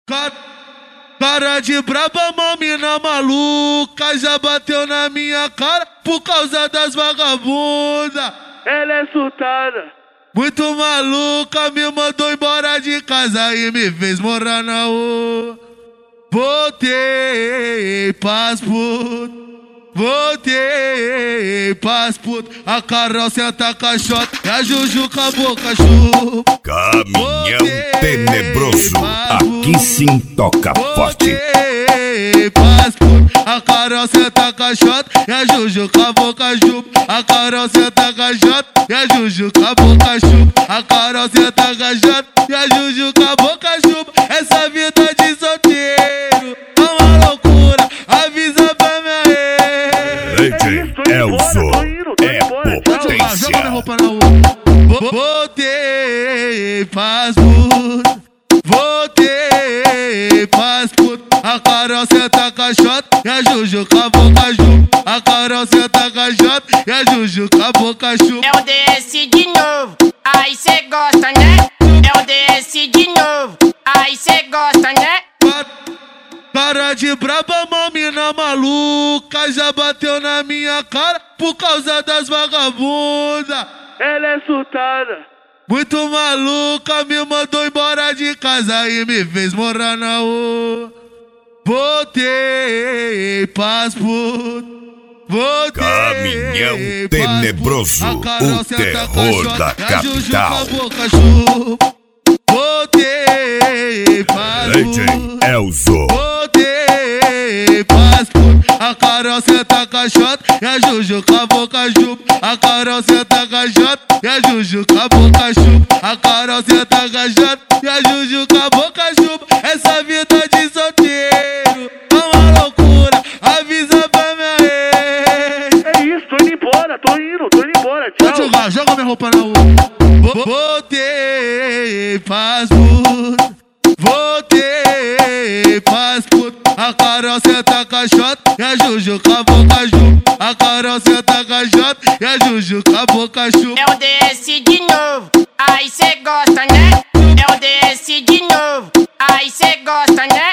Cara de braba, uma mina maluca, já bateu na minha cara por causa das vagabundas. Ela é surtada, muito maluca, me mandou embora de casa e me fez morar na rua. Voltei pras putas, voltei pras putas. A Carol senta caixota e a Juju com a boca chupa. Caminhão tenebroso, aqui sim toca forte. Voltei pras putas. A Carol senta caixota e a Juju com a boca chupa. A Carol senta caixota e a Juju com a boca chupa. A Carol senta caixota e a Juju com a boca chupa. Essa vida de solteiro é uma loucura, avisa pra minha DJ Elzo é potência. Joga minha roupa na rua. Voltei pras putas, voltei pras putas. A Carol senta caixota e a Juju com a boca chupa. A Carol senta caixota e a Juju com a boca chupa. É o DS de novo, aí cê gosta, né? É o DS de novo, aí cê gosta, né? Cara de braba, uma mina maluca, já bateu na minha cara por causa das vagabundas. ela é surtada, Muito maluca, me mandou embora de casa e me fez morar na rua. Voltei pras putas, voltei Caminhão tenebroso, o terror da capital. Voltei pras DJ putas, Elzo voltei pras putas. A Carol senta caixota e a Juju com a boca chupa. A Carol senta caixota e a Juju com a boca chupa. A Carol senta caixota e a Juju com a boca chupa. Essa vida de solteiro é uma loucura, avisa pra minha ex. é isso, tô indo embora, tchau. Joga minha roupa na rua. Voltei pras putas, voltei pras putas. A Carol senta caixota e a Juju com a boca chupa. A Carol senta caixota e a Juju com a boca chupa. É o DS de novo, aí cê gosta, né? É o DS de novo, aí cê gosta, né?